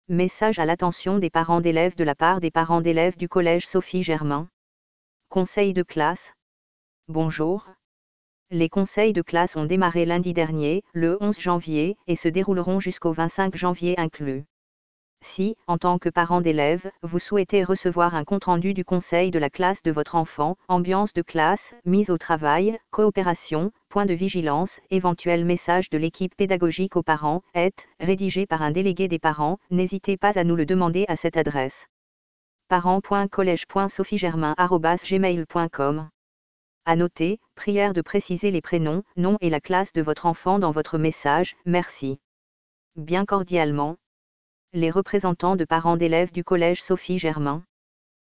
Message à l'attention des parents d'élèves de la part des parents d'élèves du collège Sophie Germain. Conseil de classe. Bonjour. Les conseils de classe ont démarré lundi dernier, le 11 janvier, et se dérouleront jusqu'au 25 janvier inclus. Si, en tant que parent d'élève, vous souhaitez recevoir un compte-rendu du conseil de la classe de votre enfant, ambiance de classe, mise au travail, coopération, point de vigilance, éventuel message de l'équipe pédagogique aux parents, rédigé par un délégué des parents, n'hésitez pas à nous le demander à cette adresse. parents.collège.sophiegermain@gmail.com. À noter, prière de préciser les prénoms, noms et la classe de votre enfant dans votre message, merci. Bien cordialement. Les représentants de parents d'élèves du collège Sophie Germain.